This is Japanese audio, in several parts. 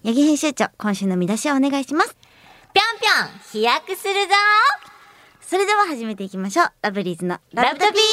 八木編集長、今週の見出しをお願いします。 ぴょんぴょん飛躍するぞ。 それでは始めていきましょう。ラブリーズのラブトピー。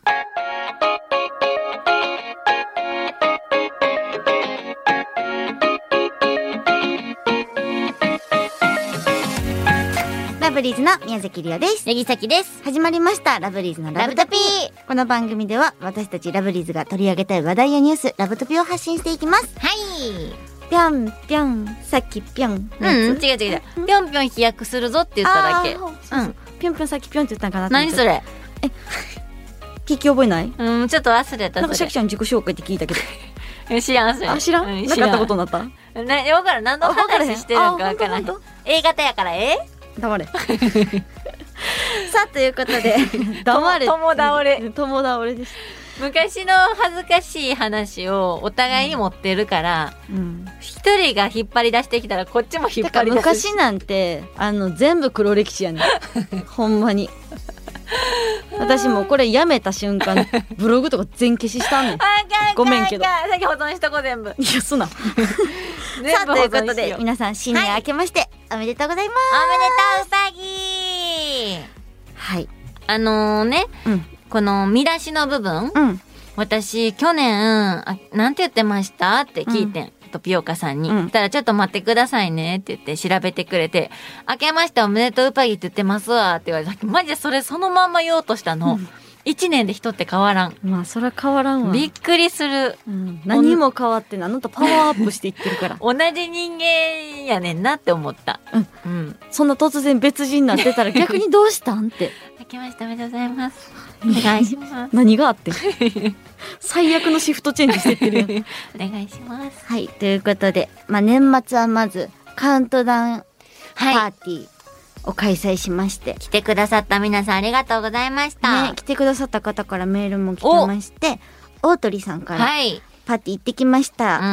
ラブリーズの宮崎りおです。 八木咲です。 始まりましたラブリーズのラブトピー。この番組では私たちラブリーズが取り上げたい話題やニュース、ラブトピを発信していきます。 はい。 ぴょんぴょんさっきぴょん。 違う。ぴょんぴょん飛躍するぞって言っただけ。 ぴょんぴょんさっきぴょんって言ったんかな。 何それ？ 聞き覚えない？ ちょっと忘れた。 なんかシャキちゃん自己紹介って聞いたけど。 知らん。 知らん？なかったことになった？ わからん。何の話してるのかわからん。A 型やから黙れ。さあ、ということで黙れ。 友倒れです。 昔の恥ずかしい話をお互いに持ってるから一人が引っ張り出してきたらこっちも引っ張り出す。 昔なんて全部黒歴史やねん。ほんまに。私もこれやめた瞬間ブログとか全消ししたんねん。ごめんけど。 さっき保存しとこう全部。 いや、すな。さあ、ということで皆さん新年明けましておめでとうございます。 おめでとううさぎ。 はい。 この見出しの部分、私去年なんて言ってましたって聞いてん。ピオカさんに。そしたらちょっと待ってくださいねって言って調べてくれて、明けましておめでとううぱぎって言ってますわって言われた。マジでそれそのまんま言おうとしたの。1年で人って変わらん。 まあそれは変わらんわ。 びっくりする。 何も変わってない。あなたパワーアップしていってるから。 同じ人間やねんなって思った。 そんな突然別人になってたら逆にどうしたんって。 明けましておめでとうございます。お願いします。 何があって最悪のシフトチェンジしてってるやん。 お願いします。 はい、ということで、年末はまずカウントダウンパーティーを開催しまして、 来てくださった皆さんありがとうございました。 来てくださった方からメールも来てまして、大鳥さんから、パーティー行ってきました、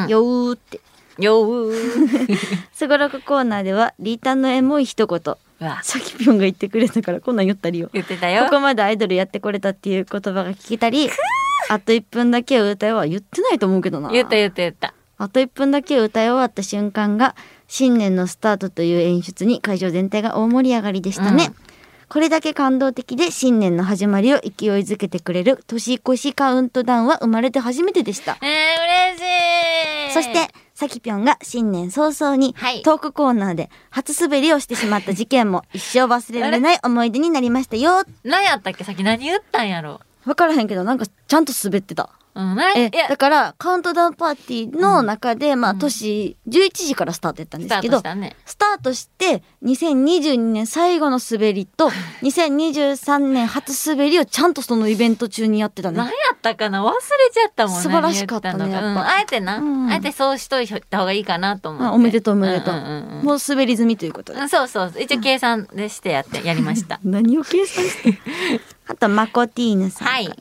よーって。すごろくコーナーではリータンのエモい一言、さきぴょんが言ってくれたからこんなん言ったりよ。 言ってたよ。 ここまでアイドルやってこれたっていう言葉が聞けたり、あと1分だけ歌いは言ってないと思うけどな。 言った。 あと1分だけ歌い終わった瞬間が新年のスタートという演出に会場全体が大盛り上がりでしたね。これだけ感動的で新年の始まりを勢いづけてくれる年越しカウントダウンは生まれて初めてでした。 嬉しい。 そしてさきぴょんが新年早々にトークコーナーで初滑りをしてしまった事件も一生忘れられない思い出になりましたよ。 何やったっけ？さっき何言ったんやろ。 分からへんけどなんかちゃんと滑ってた。だからカウントダウンパーティーの中で、年11時からスタートやったんですけど、スタートして2022年最後の滑りと2023年初滑りをちゃんとそのイベント中にやってたね。 何やったかな、忘れちゃったもんね。 素晴らしかったね、やっぱ。 あえてあえてそうしといた方がいいかなと思って。 おめでとう。もう滑り済みということで。 そう一応計算でしてやりました何を計算してあとマコティーヌさんから、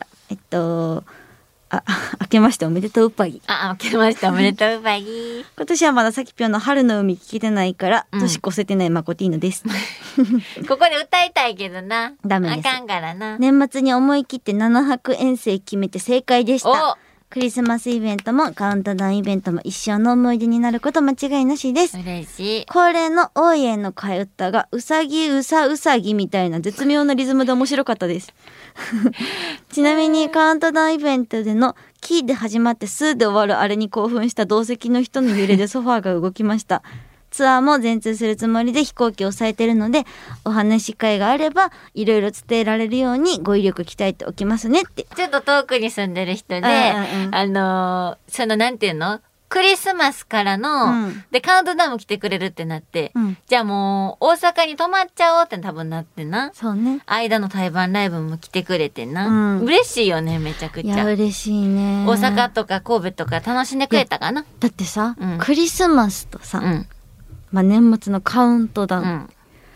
明けましておめでとううぱぎ。 明けましておめでとううぱぎ。 今年はまださきぴょんの春の海聞けてないから年越せてないマコティーヌです。 ここで歌いたいけどな。 ダメです。 あかんからな。 年末に思い切って7泊遠征決めて正解でした。クリスマスイベントもカウントダウンイベントも一生の思い出になること間違いなしです。 嬉しい。 恒例の大家の替え歌がうさぎうさぎみたいな絶妙なリズムで面白かったです。ちなみにカウントダウンイベントでのキーで始まってスーで終わるあれに興奮した同席の人の揺れでソファーが動きました。ツアーも全通するつもりで飛行機を抑えてるので、お話し会があればいろいろ伝えられるようにご威力鍛えておきますねって。 ちょっと遠くに住んでる人で、そのなんていうの、クリスマスからの、でカウントダウン来てくれるってなって、じゃあもう大阪に泊まっちゃおうって多分なってな。 そうね。 間の対バンライブも来てくれてな、嬉しいよね、めちゃくちゃ。 いや嬉しいね。 大阪とか神戸とか楽しんでくれたかな。 だってさ、クリスマスとさ、年末のカウントダウン、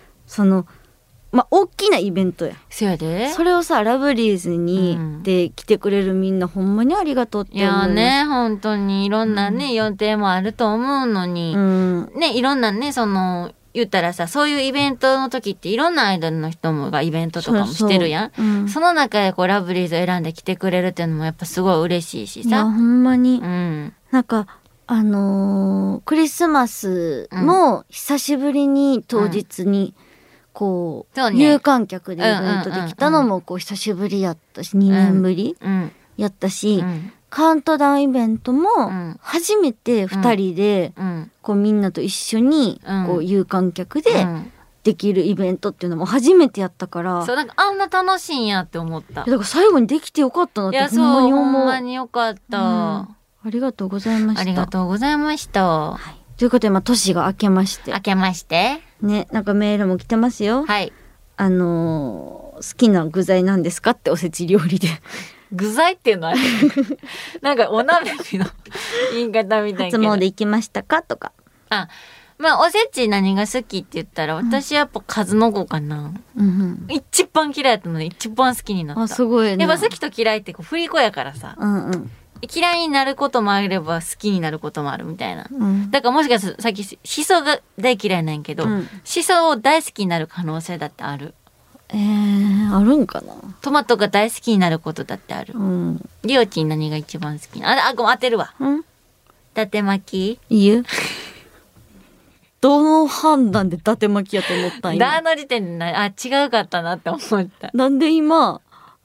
大きなイベントや。 そうやで。 それをさラブリーズに、で来てくれるみんなほんまにありがとうって思います。 いやね、本当にいろんなね、予定もあると思うのに、ね、いろんなね、言ったらさ、そういうイベントの時っていろんなアイドルの人もがイベントとかもしてるやん。その中でラブリーズを選んで来てくれるっていうのもやっぱすごい嬉しいしさ。 いやほんまに、なんかクリスマスも久しぶりに当日にこう、有観客でイベントできたのもこう久しぶりやったし、2年ぶりやったし、カウントダウンイベントも初めて2人でこうみんなと一緒にこう有観客でできるイベントっていうのも初めてやったから、 そうなんかあんな楽しいんやって思った。 だから最後にできてよかったなってほんまに思う。 ほんまによかった、 ありがとうございました。 ありがとうございました、 はい、ということで年が明けましてね、なんかメールも来てますよ。 はい。 好きな具材なんですかって、おせち料理で具材っていうのはなんかお鍋の言い方みたいな。 初詣行きましたかとか。 まあおせち何が好きって言ったら、私やっぱ数の子かな、一番嫌いだったので一番好きになった。 すごいね。 やっぱ好きと嫌いってこう振り子やからさ、嫌いになることもあれば好きになることもあるみたいな、だからもしかするとさっきしそが大嫌いなんやけど、しそを大好きになる可能性だってある。 あるんかな。 トマトが大好きになることだってある。りおちん何が一番好きな。ごめん、当てるわ。伊達巻き。いいえ。 どの判断で伊達巻きやと思ったんや。 の時点で違うかったなって思った。 なんで今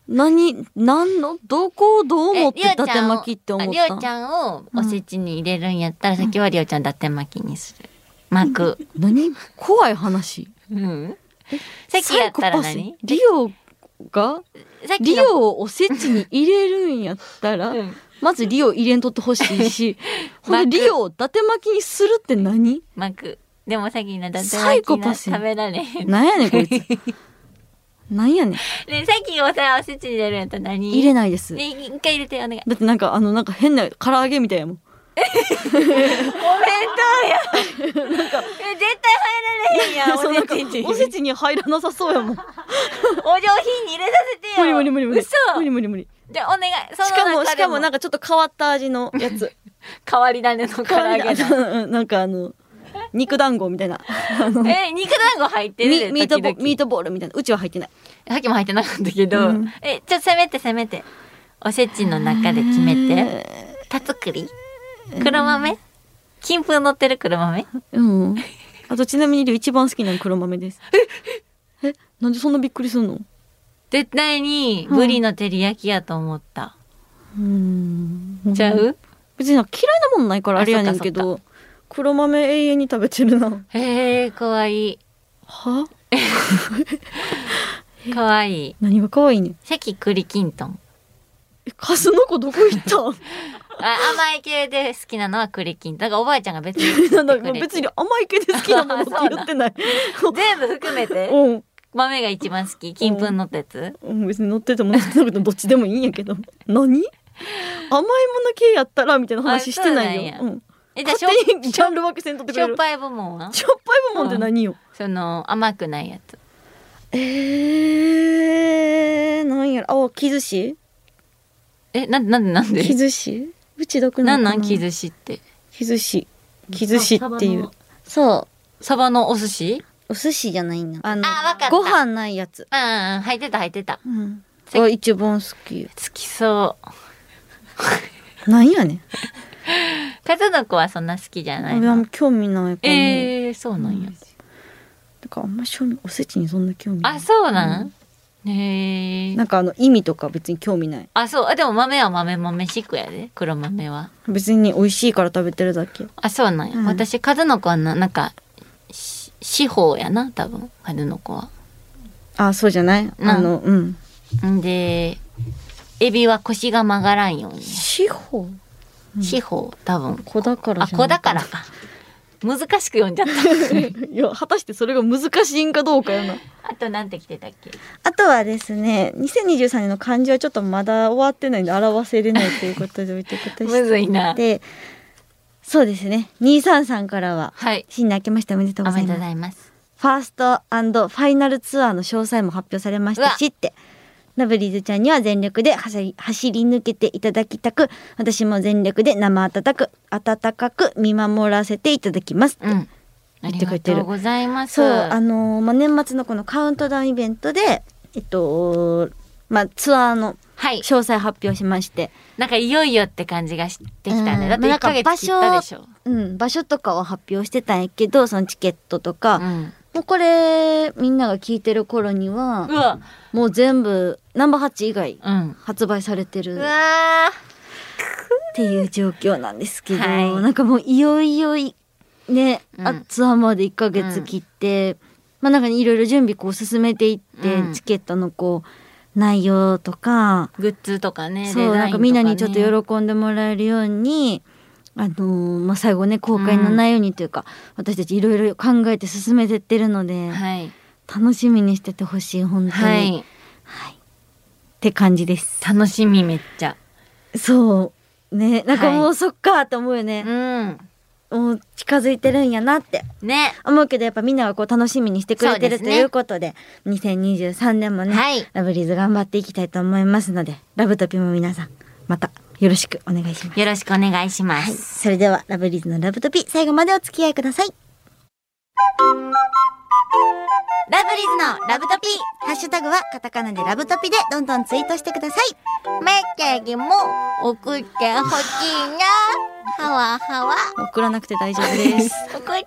どこをどう思って伊達巻きって思った。 りおちゃんをおせちに入れるんやったら、先はりおちゃん伊達巻きにする。巻く。 何怖い話。 さっきやったら何？ リオをおせちに入れるんやったら、まずリオ入れんとってほしいし、ほんでリオを伊達巻きにするって何？ 巻く。でもさっきの伊達巻きが食べられへん。 なんやねんこいつ。なんやねん。 さっきおせちに入れるんやったら何？ 入れないです。 一回入れてお願い。 だってなんか変な唐揚げみたいやもん。 お弁当や。絶対入られへんやん。 おせちに入らなさそうやもん。お上品に入れさせてよ。 無理。 嘘。 無理。 じゃあお願い。 しかもなんかちょっと変わった味のやつ。 変わり種の唐揚げだ。 なんか肉団子みたいな。 肉団子入ってる。 ミートボールみたいな。うちは入ってない。 さっきも入ってなかったけど、ちょっと攻めて。おせちの中で決めて。たつくり？黒豆？金粉乗ってる黒豆？ あとちなみに一番好きなの黒豆です。なんでそんなびっくりするの？ 絶対にブリの照り焼きやと思った。ちゃう？ 別に嫌いなもんないからあれやねんけど、黒豆永遠に食べてるな。 かわいい。 は？ かわいい。 何がかわいいねん。 関栗きんとん。 数の子どこ行ったん？ 甘い系で好きなのは栗きん。だからおばあちゃんが別に別に甘い系で好きなものって言ってない。 全部含めて。豆が一番好き。金粉乗ったやつ。 別に乗ってても乗ってなくてもどっちでもいいんやけど。何？甘いもの系やったらみたいな話してないよ。じゃあ勝手にジャンル分けせんとってくれる。 しょっぱい部門は？ しょっぱい部門って何よ？ 甘くないやつ。 なんやろ。木寿司？ なんで？ 木寿司？うちどくないかな。 なん木寿司って。木寿司っていう。そう。 サバのお寿司？ お寿司じゃないな。 わかった。 ご飯ないやつ。 入ってた。 一番好き。 好きそう。 なんやねん。 数の子はそんな好きじゃないの？ あんま興味ないかも。そうなんや。 だからあんまおせちにそんな興味ない。 そうなん？なんか意味とか別に興味ない。 でも豆は豆シックやで。黒豆は別に美味しいから食べてるだけ。 そうなんや。私数の子はなんか四方やな、多分数の子は。 そうじゃない？ でエビは腰が曲がらんように。 四方多分。 子だからじゃない？ 子だからか。難しく読んじゃった。 いや、果たしてそれが難しいんかどうかよな。 あとなんて来てたっけ？ あとはですね、2023年の漢字はちょっとまだ終わってないんで表せれないということで置いてください。 むずいな。 で、そうですね。233からは、新年明けましておめでとうございます。 おめでとうございます。 ファースト&ファイナルツアーの詳細も発表されましたしって。ラブリーズちゃんには全力で走り抜けていただきたく、私も全力で温かく見守らせていただきますって言ってくれてる。 ありがとうございます。 そう、年末のこのカウントダウンイベントでツアーのはい。 詳細発表しまして、 なんかいよいよって感じがしてきたね。だって1 なんかヶ月切ったでしょ。 場所とかを発表してたんやけど、そのチケットとか、もうこれみんなが聞いてる頃にはうわ、 もう全部ナンバー8以外うん。 発売されてるうわっていう状況なんですけど、 はいなんかもういよいよね、 うんツアーまで1ヶ月切って、なんかいろいろ準備こう進めていって、 うんチケットのこう内容とか、 グッズとかね、 そう、 デザインとかね。 なんかみんなにちょっと喜んでもらえるように、最後ね公開の内容にというか、私たちいろいろ考えて進めてってるので、 はい。 楽しみにしててほしい、本当に、 はい。 って感じです。 楽しみめっちゃ。 そうね、なんかもうそっかと思うよね、もう近づいてるんやなってね。 思うけど、やっぱみんながこう楽しみにしてくれてる、 そうですねということで2023年もね、 はい。 ラブリーズ頑張っていきたいと思いますので、ラブトピも皆さんまたよろしくお願いします。 よろしくお願いしまはい、 す。 それではラブリーズのラブトピ、最後までお付き合いください。ラブリーズのラブトピ、ハッシュタグはカタカナでラブトピでどんどんツイートしてください。 メッセージも送ってほしいな。はわはわ。 送らなくて大丈夫です送って。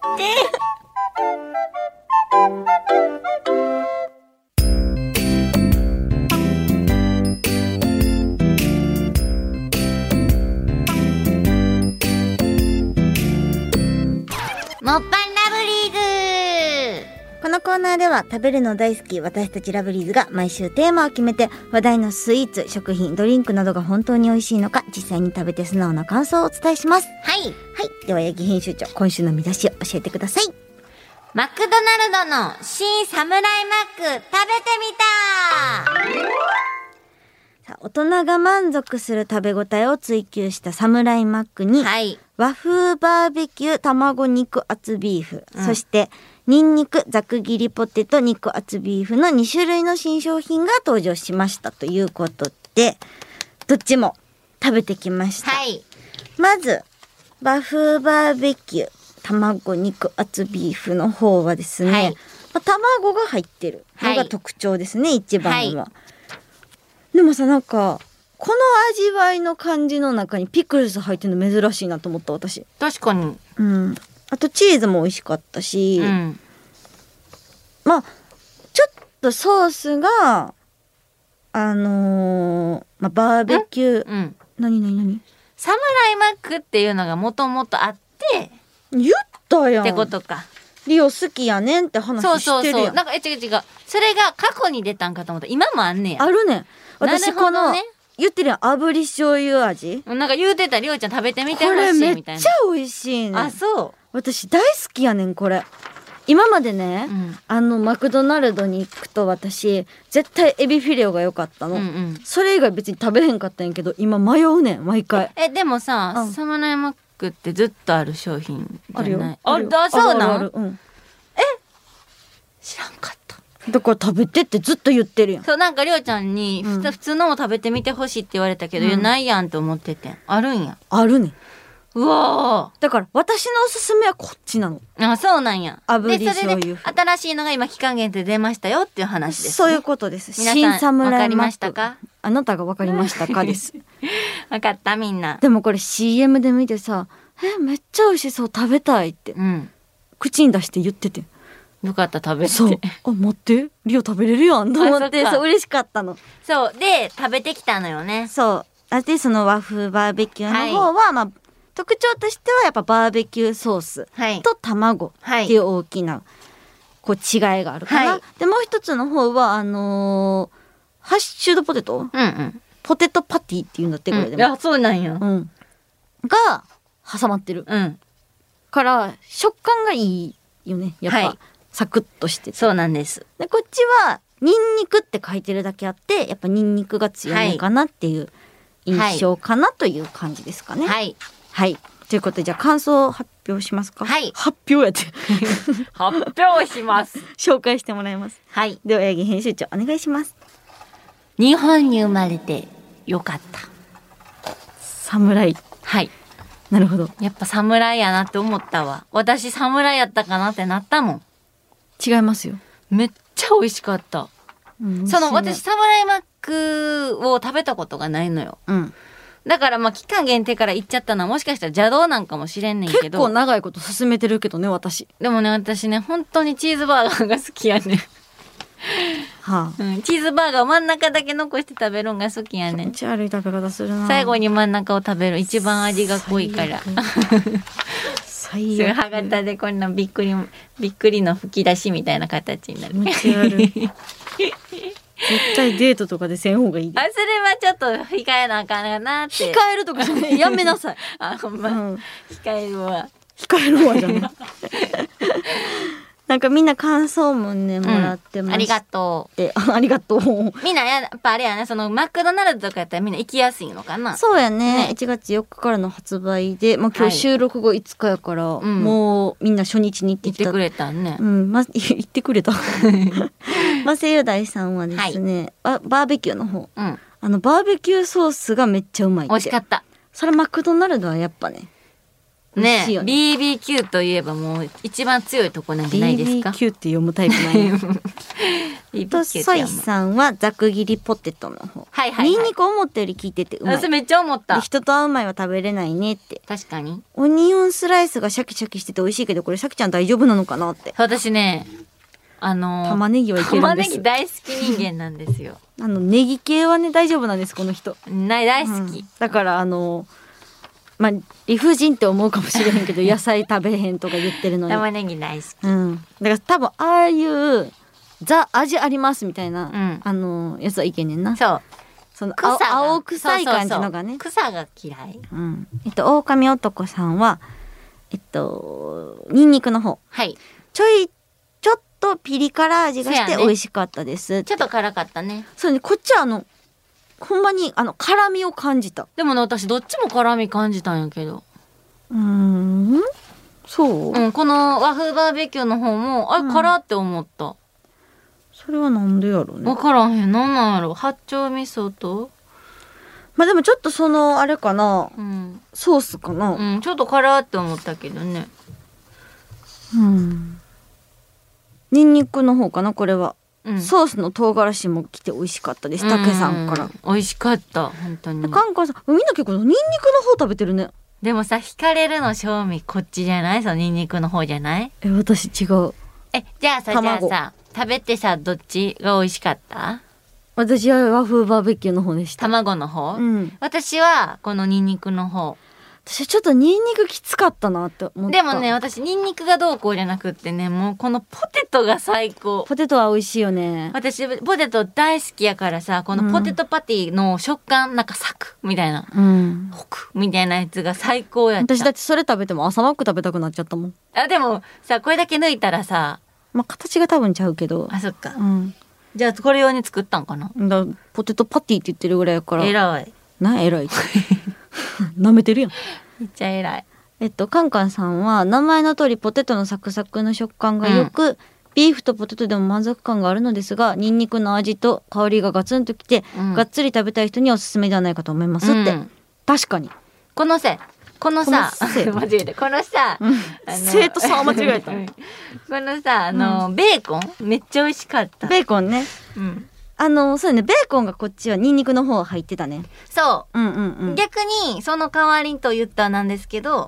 もっぱんラブリーズ。 このコーナーでは食べるの大好き私たちラブリーズが毎週テーマを決めて、話題のスイーツ、食品、ドリンクなどが本当に美味しいのか、実際に食べて素直な感想をお伝えします。 はい。 はい、では八木編集長、今週の見出しを教えてください。 マクドナルドの新サムライマック食べてみた。 さあ、大人が満足する食べ応えを追求したサムライマックに、 はい。 和風バーベキュー卵肉厚ビーフ、そしてニンニクざく切りポテト肉厚ビーフの2種類の新商品が登場しましたということで、どっちも食べてきました。 はい。 まず和風バーベキュー卵肉厚ビーフの方はですね、 はい卵が入ってるのが特徴ですね、一番は。でもさ、なんかこの味わいの感じの中にピクルス入ってるの珍しいなと思った私。 確かに。 あとチーズも美味しかったし、ちょっとソースがバーベキュー、何サムライマックっていうのがもともとあって言ったやんってことか。 リオ好きやねんって話してるやん。 なんか違う。それが過去に出たんかと思った。今もあんねや。 あるねん。私この、 ね、 言ってるやん、炙り醤油味。 なんか言うてた、りょうちゃん食べてみてほしいみたいな。 これめっちゃ美味しいね。 あ、そう。 私大好きやねんこれ。今までね、マクドナルドに行くと私絶対エビフィレオが良かったの、それ以外別に食べへんかったんやけど、今迷うねん毎回。 でもさ、サムライマックってずっとある商品じゃない？ あるよ。 そうなん？知らんかった。 だから食べてってずっと言ってるやん。 そう、なんかりょうちゃんに普通のも食べてみてほしいって言われたけど、いやないやんと思ってて。あるんや。 あるねん。 うわだから私のおすすめはこっちなの。 あ、そうなんや。 炙り醤油。 で、それで新しいのが今期間限定で出ましたよっていう話ですね。 そういうことです。 新サムライマック。わかりましたか？ あなたがわかりましたかです。 わかったみんな。 でもこれ CM で見てさ、めっちゃ美味しそう、食べたいって、口に出して言ってて。 よかった、食べて。 そう。あ、待って、リオ食べれるやんと思って、そう嬉しかったの。 そうで食べてきたのよね。 そう。でその和風バーベキューの方は、特徴としてはやっぱバーベキューソースと卵っていう大きなこう違いがあるかな。でもう一つの方はハッシュドポテト、ポテトパティっていうんだってこれでも。 あ、そうなんや。 が挟まってる。から食感がいいよね。やっぱサクッとしてて。 そうなんです。 でこっちはニンニクって書いてるだけあって、やっぱニンニクが強いかなっていう印象かなという感じですかね。はい。ということでじゃあ感想を発表しますか。発表やって発表します。 紹介してもらいます。では八木編集長お願いします。 日本に生まれてよかった。 侍。なるほど。 やっぱ侍やなって思ったわ。私侍やったかなってなったもん。 違いますよ。 めっちゃ美味しかった。私サムライマックを食べたことがないのよ。 うん。 だからまあ期間限定から行っちゃったのはもしかしたら邪道なんかもしれんねんけど。 結構長いこと進めてるけどね、私。 でもね、私ね、本当にチーズバーガーが好きやねん。 はあ。 チーズバーガーを真ん中だけ残して食べるのが好きやねん。 気持ち悪い食べ方するな。 最後に真ん中を食べる。一番味が濃いから。 最悪。 歯型でこんなびっくりの吹き出しみたいな形になる。 気持ち悪い。絶対デートとかでせん方がいいで。 あ、それはちょっと控えなあかんなって。 控えるとかじゃない。やめなさい。 あ、ほんま。控えるわ。 控えるわじゃない。なんかみんな感想もねもらってます、 ありがとう。ありがとう。 みんなやっぱあれやね、そのマクドナルドとかやったらみんな行きやすいのかな。 そうやね。1月4日からの発売で、まあ今日収録後5日やから、もうみんな初日に行ってくれたね。 行ってくれた。マセユダイさんはですね、バーベキューの方、バーベキューソースがめっちゃうまいって。 美味しかった。 それマクドナルドはやっぱね。 ね、BBQ といえばもう一番強いとこなんじゃないですか。 BBQ って読むタイプないよ。とソイさんはざく切りポテトの方。ニンニク思ったより効いててうまい。 私めっちゃ思った。 人と会う前は食べれないねって。 確かにオニオンスライスがシャキシャキしてて美味しいけど、これシャキちゃん大丈夫なのかなって。 私ね、 玉ねぎはいけるんです。 玉ねぎ大好き人間なんですよ。 ネギ系はね大丈夫なんです、この人。 大好き、 だからまあ理不尽って思うかもしれへんけど野菜食べへんとか言ってるのに玉ねぎ大好き、 だから多分ああいうザ味ありますみたいな、やつはいけねんな。その青臭い感じのがね。 草が嫌い。 狼男さんはニンニクの方、ちょっとピリ辛味がして美味しかったです。 ちょっと辛かったね。 そうね、こっちはほんまに辛みを感じた。 でもね、私どっちも辛み感じたんやけど。 そう、 この和風バーベキューの方も辛って思った。 それはなんでやろうね。 分からへん。なんなんやろ。八丁味噌とまあでもちょっとあれかな、ソースかな、 ちょっと辛って思ったけどね。 ニンニクの方かなこれは。ソースの唐辛子も来て美味しかったです。たけさんから美味しかった本当に。 カンカンさんみんな結構ニンニクの方食べてるね。 でもさ、惹かれるの正味こっちじゃない？そのニンニクの方じゃない？ 私違う。 じゃあさ食べてさ、どっちが美味しかった？ 私は和風バーベキューの方でした。 卵の方？私はこのニンニクの方。 私ちょっとニンニクきつかったなって思った。 でもね、私ニンニクがどうこうじゃなくってね、もうこのポテトが最高。 ポテトは美味しいよね。 私ポテト大好きやからさ、このポテトパティの食感、なんかサクみたいな、ホクみたいなやつが最高やった。 私だってそれ食べても朝マック食べたくなっちゃったもん。 でもさ、これだけ抜いたらさ、 形が多分ちゃうけど。 そっか。じゃあこれ用に作ったんかな。 ポテトパティって言ってるぐらいやから。 偉い。 偉いって。舐めてるやん。 めっちゃ偉い。 カンカンさんは名前の通りポテトのサクサクの食感がよく、ビーフとポテトでも満足感があるのですが、ニンニクの味と香りがガツンときて、がっつり食べたい人にはおすすめではないかと思いますって。確かに。 このさ間違えた。このさ、 生徒さんは間違えた。 このさ、ベーコンめっちゃ美味しかった。 ベーコンね。そうね、ベーコンがこっちはニンニクの方入ってたね。 そう。逆にその代わりと言ったらなんですけど。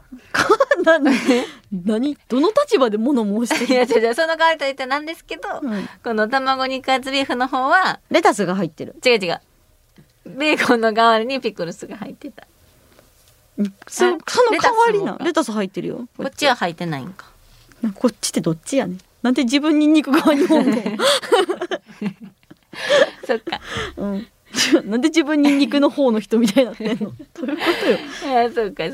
何？どの立場で物申してる？ いやその代わりと言ったらなんですけど、この卵肉厚ビーフの方はレタスが入ってる。 違う。ベーコンの代わりにピクルスが入ってた。 その代わりな。レタス入ってるよ。 こっちは入ってないんか。 こっちってどっちやねん。なんで自分ニンニク側におんの？そっか。なんで自分ニンニクの方の人みたいになってんの？どういうことよ。 そうか。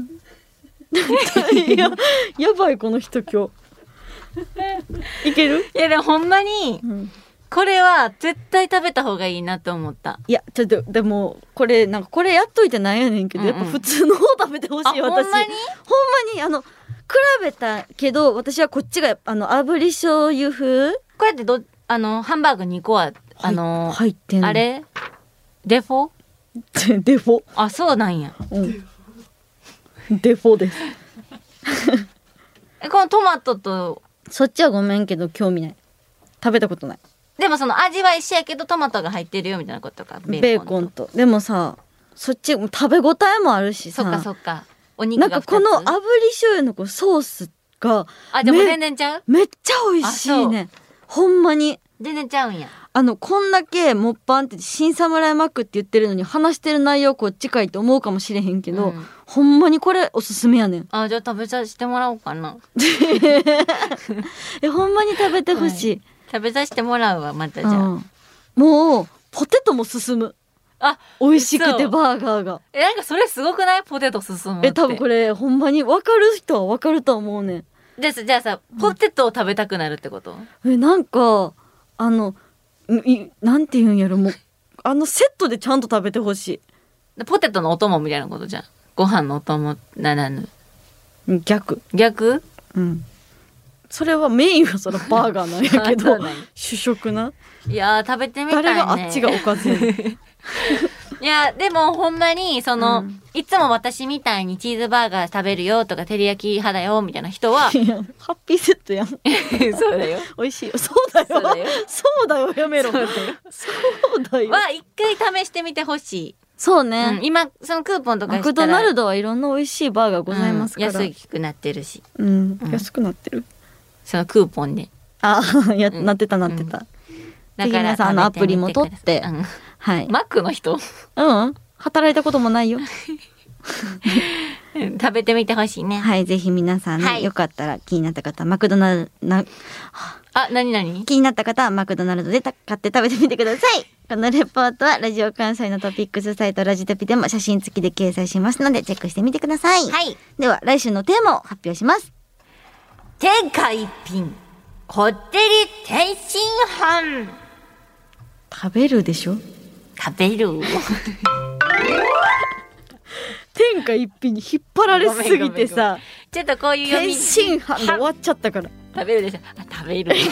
やばいこの人今日。いける？ いやでもほんまに、これは絶対食べた方がいいなと思った。 いやちょっとでもこれやっといてなんやねんけど、やっぱ普通の方食べてほしい。私ほんまに比べたけど私はこっちが炙り醤油風。 これってハンバーグ2個は入ってんの？ あれデフォ？ デフォ。 そうなんや。 デフォです。 このトマトとそっちはごめんけど興味ない。食べたことない。 でもその味は一緒やけどトマトが入ってるよみたいなことか。 ベーコンと。でもさ、そっち食べ応えもあるしさ。 そっかそっか。お肉がなんかこの炙り醤油のこうソースがでも全然ちゃう？ めっちゃ美味しいね。ほんまに全然ちゃうんや。 こんだけもっぱんって新侍マックって言ってるのに話してる内容こっちかいって思うかもしれへんけど、ほんまにこれおすすめやねん。 じゃあ食べさせてもらおうかな。 ほんまに食べてほしい、 食べさせてもらうわまたじゃあ、 もうポテトも進む。美味しくてバーガーが。 なんかそれすごくない？ポテト進むって。 多分これほんまに分かる人は分かると思うねん。 じゃあさ、ポテトを食べたくなるってこと？ なんかなんて言うんやろ、もうセットでちゃんと食べてほしい。ポテトのお供みたいなことじゃん。ご飯のお供ならぬ。 逆？うん。それはメインはそのバーガーなんやけど主食な。 いや食べてみたいね。 誰があっちがおかずやねん。 いやでもほんまにいつも私みたいにチーズバーガー食べるよとか照り焼き派だよみたいな人はハッピーセットやん。 そうだよ。 美味しいよ。そうだよやめろ。そうだよ。 は一回試してみてほしい。 そうね、 今そのクーポンとかしたらマクドナルドはいろんな美味しいバーガーございますから、 安くなってるし、 安くなってる。 そのクーポンでなってた。だから皆さんアプリも取って、はい。 マックの人？ 働いたこともないよ。 食べてみてほしいね。 はい、ぜひ皆さんね、よかったら気になった方マクドナルド何気になった方はマクドナルドで買って食べてみてください。このレポートはラジオ関西のトピックスサイトラジトピでも写真付きで掲載しますのでチェックしてみてください。では来週のテーマを発表します。 天下一品こってり天津飯。 食べるでしょ？ 食べる。 天下一品に引っ張られすぎてさ、 ちょっとこういう読み天津飯で終わっちゃったから。 食べるでしょ？食べる。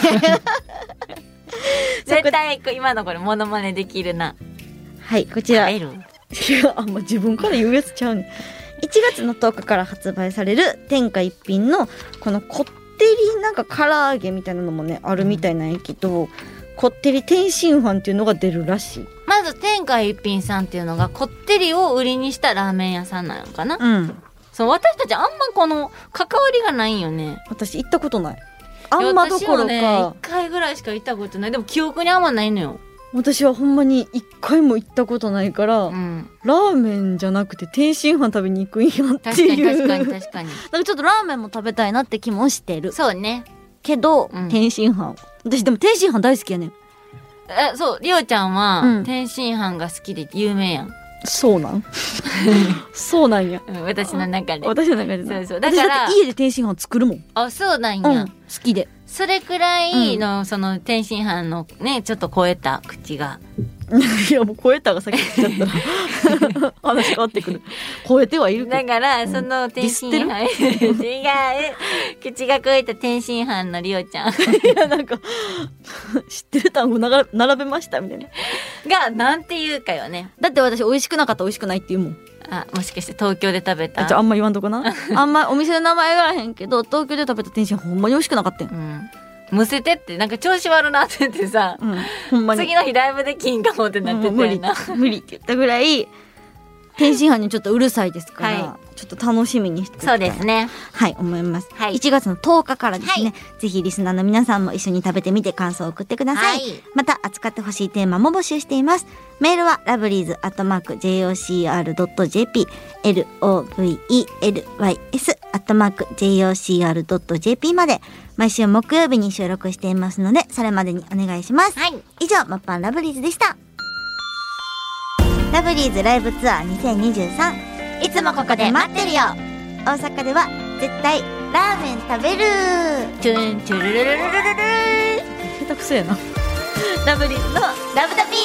絶対今のこれモノマネできるな。 はい、こちら。 食べる。 いや、自分から言うやつちゃうね。1月の10日から発売される天下一品のこのこってりなんか唐揚げみたいなのもねあるみたいなんやけど、こってり天津飯っていうのが出るらしい。 まず天下一品さんっていうのがこってりを売りにしたラーメン屋さんなのかな。そう、私たちあんまこの関わりがないんよね。 私行ったことない。あんまどころか、 私はね、1回ぐらいしか行ったことない。でも記憶にあんまないのよ。 私はほんまに1回も行ったことないから、ラーメンじゃなくて天津飯食べに行くんやっていう。 確かにだからちょっとラーメンも食べたいなって気もしてる。 そうね。 けど、天津飯、私でも天津飯大好きやねん。 そう、りおちゃんは、天津飯が好きで有名やん。 そうなんそうなんや、 私の中で。 私の中で。 そうだから私だって家で天津飯作るもん。 あ、そうなんや、 好きで。 それくらいの、その天津飯のねちょっと超えた口が。 いやもう超えたが先に来ちゃったら話変わってくる。超えてはいるけど。 だからその天津飯、違う、口が超えた天津飯のりおちゃん。いやなんか知ってる単語並べましたみたいな。 がなんて言うかよね。 だって私美味しくなかったら美味しくないって言うもん。 もしかして東京で食べた？ あんま言わんとこな。あんまお店の名前がへんけど東京で食べた天津飯ほんまに美味しくなかったん。 むせてってなんか調子悪なっててさ、ほんまに次の日ライブできんかもってなっててな、 無理って言ったぐらい天津飯にちょっとうるさいですから、ちょっと楽しみにしていきたい。 そうですね、 はい思います、1月の10日からですね、ぜひリスナーの皆さんも一緒に食べてみて感想を送ってください、また扱ってほしいテーマも募集しています。メールはlovelies@jocr.jp lovelys@jocr.jp まで。毎週木曜日に収録していますのでそれまでにお願いします、以上もっぱんラブリーズでした。ラブリーズライブツアー2023、いつもここで待ってるよ。大阪では絶対ラーメン食べる。 トゥントゥルルルルルルル。 下手くそやな。ラブリーズのラブタピ。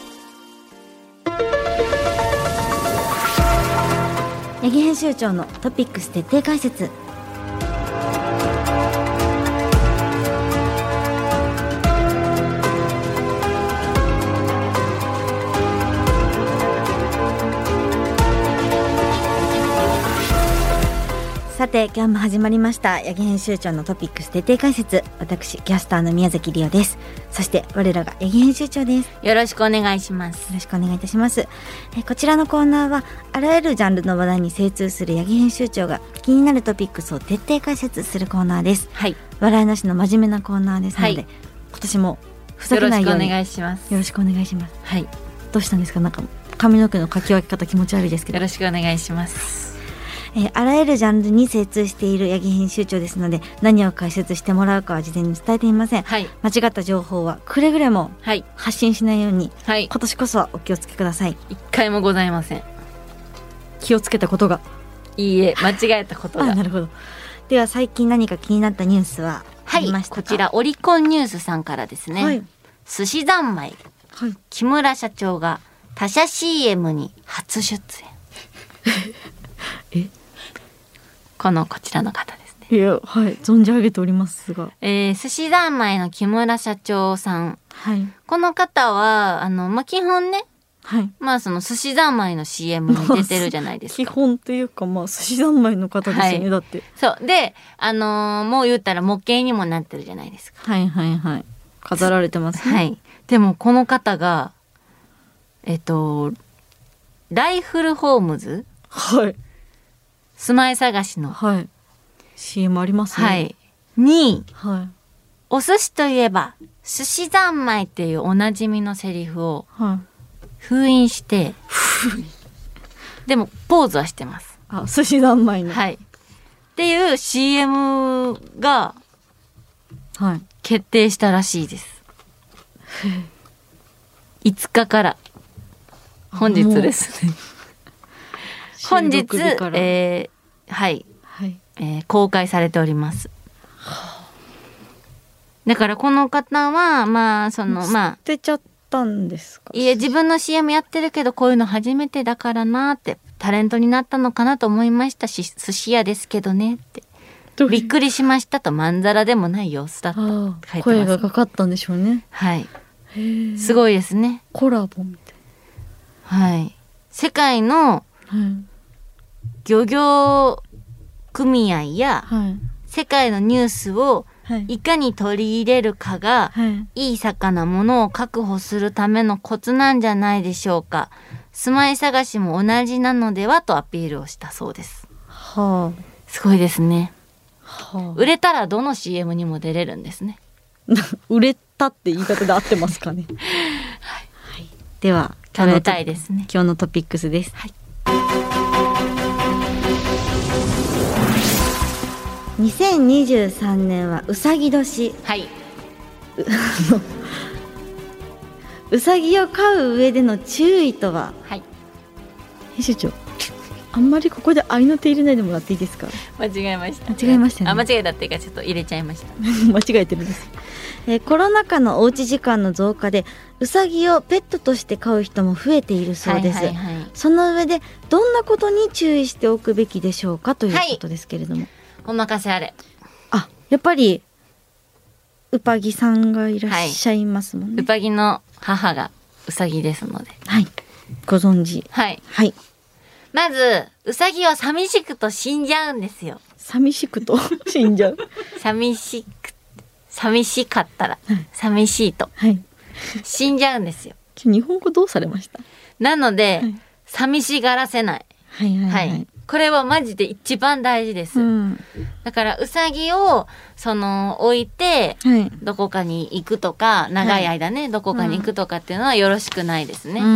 八木編集長のトピックス徹底解説。 さて今日も始まりました八木編集長のトピックス徹底解説。私キャスターの宮崎りおです。そして我らが八木編集長です。 よろしくお願いします。 よろしくお願いいたします。こちらのコーナーはあらゆるジャンルの話題に精通する八木編集長が気になるトピックスを徹底解説するコーナーです。 はい、 笑いなしの真面目なコーナーですので、はい、今年もふざけないようによろしくお願いします。 よろしくお願いします。 はい、 どうしたんですか？なんか髪の毛のかき分け方気持ち悪いですけど、 よろしくお願いします。 あらゆるジャンルに精通している八木編集長ですので、何を解説してもらうかは事前に伝えていません。 はい、 間違った情報はくれぐれも発信しないように、 はい、 今年こそはお気をつけください。 一回もございません。 気をつけたことが、 いいえ、間違えたことが。 なるほど。では最近何か気になったニュースはありましたか？ はい、こちらオリコンニュースさんからですね、はい、寿司三昧、はい、木村社長が他社 CM に初出演こちらの方ですね。 いや、はい、存じ上げておりますが、 寿司三昧の木村社長さん、はい、この方は基本ね、はい、その寿司三昧の CM に出てるじゃないですか。 基本っていうか寿司三昧の方ですよね、はい、だってそうでもう言ったら模型にもなってるじゃないですか。 はいはいはい、飾られてますね。 はい、でもこの方がライフルホームズ、 はい、 住まい探しの、 はい、CM ありますね。 はい、に、 はい、 お寿司といえば寿司三昧っていうおなじみのセリフを封印して、はい、でもポーズはしてます。 寿司三昧の、 はい、っていう CM が決定したらしいです。5日から本日ですね。本日、はいはい、公開されております。だからこの方は捨てちゃったんですか？いえ、自分の CM やってるけどこういうの初めてだからなって、タレントになったのかなと思いましたし、寿司屋ですけどねってびっくりしましたと、まんざらでもない様子だった書いてます。 声がかかったんでしょうね。 はい、すごいですね。 コラボみたい。 はい、世界の漁業組合や、はい、世界のニュースをいかに取り入れるかが、はい、いい魚ものを確保するためのコツなんじゃないでしょうか。住まい探しも同じなのではとアピールをしたそうです。はあ、すごいですね。はあ、売れたらどの CM にも出れるんですね。 売れたって言い方で合ってますかね。はいはい、では食べたいですね。 今日のトピックスです。はい、2023年はうさぎ年。はい。うさぎを飼う上での注意とは。はい。編集長、あんまりここで合いの手入れないでもらっていいですか？ 間違えました。 間違えましたね。 間違えたっていうかちょっと入れちゃいました。 間違えてるんです。コロナ禍のおうち時間の増加でうさぎをペットとして飼う人も増えているそうです。はいはいはい、その上でどんなことに注意しておくべきでしょうかということですけれども。はい、 お任せあれ。 やっぱりうぱぎさんがいらっしゃいますもんね。 はい、うぱぎの母がうさぎですので。 はい、ご存知。はい、はい、 まずうさぎは寂しくと死んじゃうんですよ。 寂しくと死んじゃう。 寂しかったら、はい、寂しいと、はい、死んじゃうんですよ。 日本語どうされました？ なので、はい、寂しがらせない。はいはいはい、はい、これはマジで一番大事です。うん、だからうさぎを置いて、はい、どこかに行くとか、長い間ね、はい、どこかに行くとかっていうのはよろしくないですね。うん、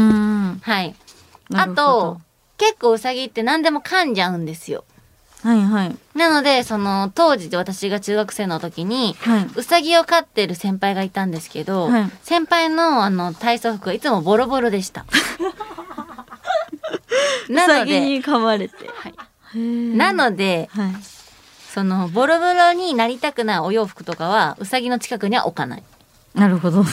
はい。あと結構うさぎって何でも噛んじゃうんですよ。はいはい。なので当時で私が中学生の時に、はい、うさぎを飼ってる先輩がいたんですけど、はい、先輩の体操服はいつもボロボロでした。 なのでうさぎに噛まれて、 はい、なので、はい、ボロボロになりたくないお洋服とかはうさぎの近くには置かない。 なるほど。はい。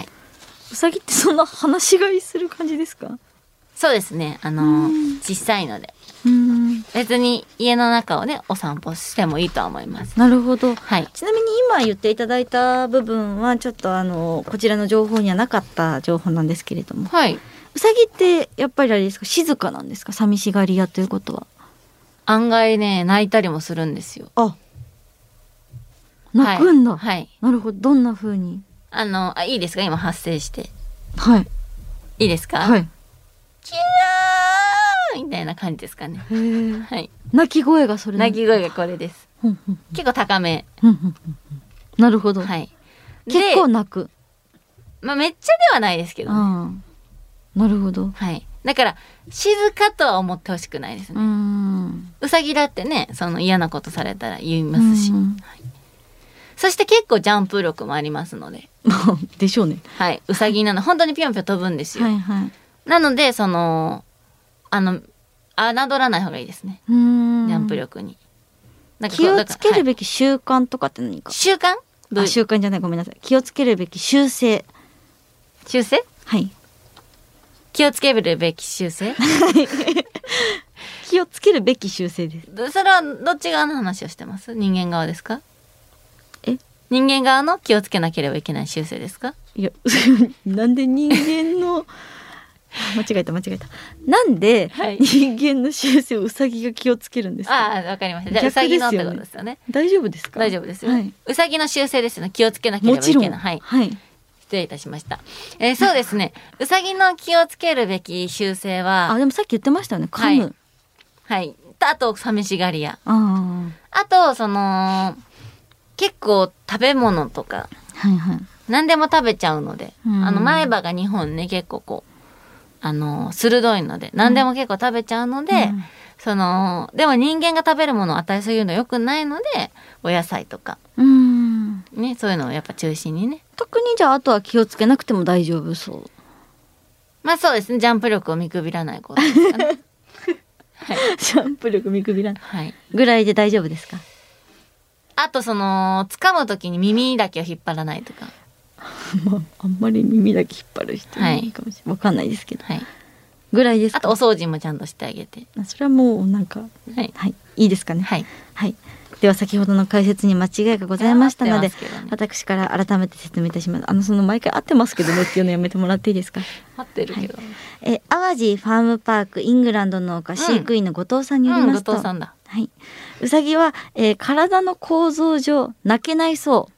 うさぎってそんな放し飼いする感じですか？ そうですね。小さいので。別に家の中をねお散歩してもいいとは思います。 なるほど。 はい。 ちなみに今言っていただいた部分はちょっとこちらの情報にはなかった情報なんですけれども。はい。うさぎってやっぱりあれですか、静かなんですか？寂しがり屋ということは。 案外ね泣いたりもするんですよ。 あ、泣くんだ。 はい。 なるほど。どんな風に？ いいですか、今発声して。 はい。 いいですか？ はい。 キューみたいな感じですかね。はい。 泣き声がそれ。 泣き声がこれです。結構高め。 なるほど。 はい。 結構泣く。 まあめっちゃではないですけどね。 なるほど。 はい。だから静かとは思ってほしくないですね。うさぎだってね、その嫌なことされたら言いますし。はい、そして結構ジャンプ力もありますので。 でしょうね。 はい。うさぎなの本当にぴょんぴょん飛ぶんですよ。 はいはい。 なので侮らない方がいいですね。ジャンプ力に。 なんか気をつけるべき習慣とかって何か。 習慣？ 習慣じゃない、ごめんなさい。気をつけるべき習性。 習性？ はい。 気をつけるべき習性？ 気をつけるべき習性です。 それはどっち側の話をしてます？人間側ですか？人間側の気をつけなければいけない習性ですか？ いや、なんで人間の間違えた。なんで人間の習性をウサギが気をつけるんですか？ ああ、わかりました。じゃあウサギのってことですよね。 大丈夫ですか？ 大丈夫ですよ。ウサギの習性ですよね。気をつけなければいけない。はい。 はい。 失礼いたしました。そうですね。ウサギの気をつけるべき習性は、 でもさっき言ってましたよね。噛む。 はい。あと寂しがり屋。 あと結構食べ物とか、何でも食べちゃうので、前歯が2本ね結構こう鋭いので何でも結構食べちゃうので、でも人間が食べるものを与えすぎるの良くないので、お野菜とかね、そういうのをやっぱ中心にね。 特にじゃああとは気をつけなくても大丈夫そう。 まあそうですね。ジャンプ力を見くびらないことですかね。 はい、ジャンプ力見くびらない、 はい、 ぐらいで大丈夫ですか？ あと掴む時に耳だけを引っ張らないとか。 あんまり耳だけ引っ張る人いないかもしれない。わかんないですけど。ぐらいですか？ あとお掃除もちゃんとしてあげて。 それはもうなんか、いいですかね。はい。では先ほどの解説に間違いがございましたので、私から改めて説明いたします。毎回合ってますけどねっていうのやめてもらっていいですか？ 合ってるけど。 淡路ファームパークイングランド農家飼育員の後藤さんによりますと、 後藤さんだ。 はい。うさぎは、体の構造上泣けないそう。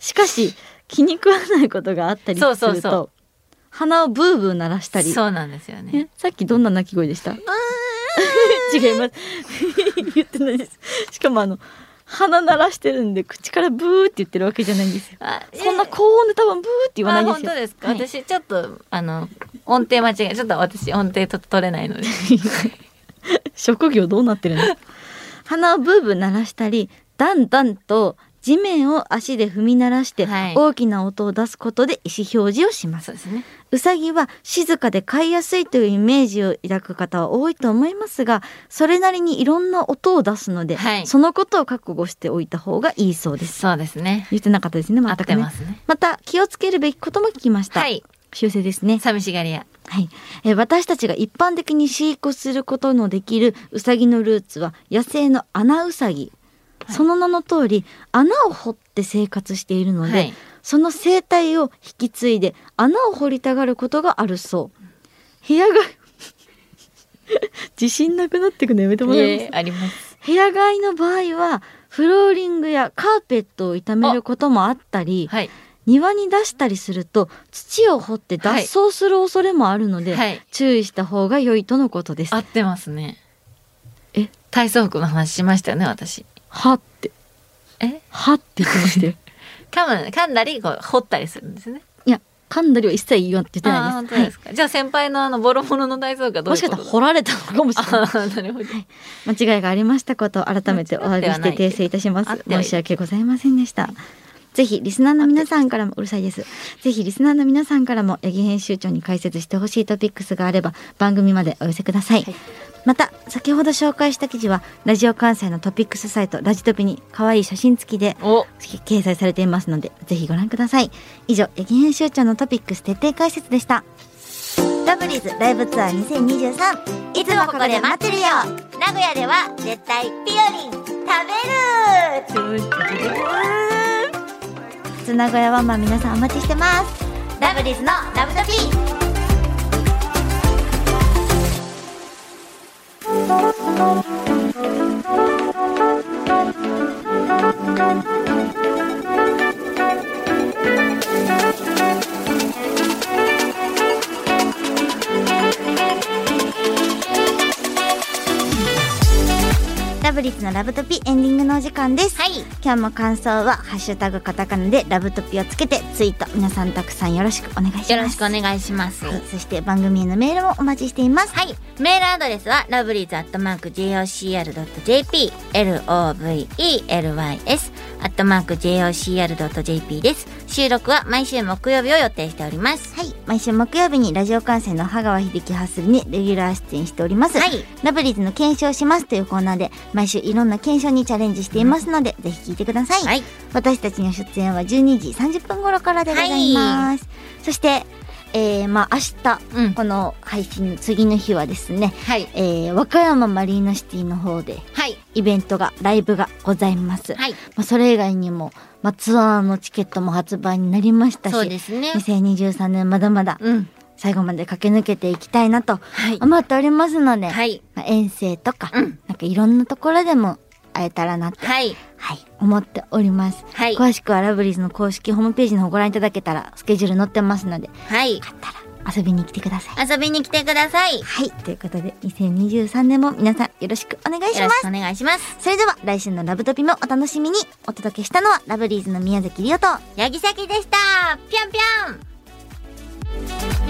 しかし気に食わないことがあったりすると、鼻をブーブー鳴らしたり。 そうなんですよね。 さっきどんな鳴き声でした？違います。言ってないです。しかも鼻鳴らしてるんで口からブーって言ってるわけじゃないんですよ。そんな高音で多分ブーって言わないですよ。 本当ですか？私ちょっと音程間違え、ちょっと私音程取れないので。 職業どうなってるの？鼻をブーブー鳴らしたり、だんだんと地面を足で踏み鳴らして大きな音を出すことで意思表示をします。 そうですね。 うさぎは静かで飼いやすいというイメージを抱く方は多いと思いますが、それなりにいろんな音を出すので、そのことを覚悟しておいた方がいいそうです。 そうですね。 言ってなかったですね。全くね。合ってますね。 また気をつけるべきことも聞きました。習性ですね。 寂しがり屋。 はい。私たちが一般的に飼育することのできるうさぎのルーツは野生の穴うさぎ。その名の通り穴を掘って生活しているので、その生態を引き継いで穴を掘りたがることがあるそう。部屋が自信なくなってくのやめてもらえます？ あります。 部屋飼いの場合はフローリングやカーペットを傷めることもあったり、庭に出したりすると土を掘って脱走する恐れもあるので、注意した方が良いとのことです。 合ってますね。体操服の話しましたよね、私。 はってはって言ってましたよ。 噛んだり掘ったりするんですね。 いや、噛んだりは一切言ってないです。 本当ですか？じゃあ先輩のボロボロの体操服はどういうこと？もしかしたら掘られたのかもしれない。 なるほど。 間違いがありましたことを改めてお詫びして訂正いたします。申し訳ございませんでした。ぜひリスナーの皆さんからも、うるさいです。ぜひリスナーの皆さんからも八木編集長に解説してほしいトピックスがあれば番組までお寄せください。また先ほど紹介した記事はラジオ関西のトピックスサイトラジトピに可愛い写真付きで掲載されていますので、ぜひご覧ください。以上、八木編集長のトピックス徹底解説でした。ラブリーズライブツアー2023、いつもここで待ってるよ。名古屋では絶対ピオリン食べる。初名古屋ワンマン皆さんお待ちしてます。ラブリーズのラブトピー。 ラブリーズのラブトピエンディングのお時間です。 はい。 今日も感想はハッシュタグカタカナでラブトピをつけてツイート、皆さんたくさんよろしくお願いします。 よろしくお願いします。 はい、そして番組へのメールもお待ちしています。 はい。メールアドレスは lovelies@jocr.jp lovelys@jocr.jp です。収録は毎週木曜日を予定しております。 はい。毎週木曜日にラジオ観戦の羽川秀樹ハッスルにレギュラー出演しております。 はい。 ラブリーズの検証しますというコーナーで毎週いろんな検証にチャレンジしていますので、ぜひ聞いてください。 はい。 私たちの出演は12時30分頃からでございます。はい、そして明日、この配信の次の日はですね、 はい、 和歌山マリーナシティの方で、はい、イベントがライブがございます。はい、それ以外にも、ツアーのチケットも発売になりましたし、 そうですね、 2023年まだまだ、最後まで駆け抜けていきたいなと思っておりますので、はい、遠征とか、なんかいろんなところでも会えたらなって、はい、思っております。はい、詳しくはラブリーズの公式ホームページの方ご覧いただけたらスケジュール載ってますので、はい、よかったら遊びに来てください。 遊びに来てください。 はい、ということで2023年も皆さんよろしくお願いします。よろしくお願いします。 それでは来週のラブトピもお楽しみに。お届けしたのはラブリーズの宮崎りおと八木咲でした。ぴょんぴょん。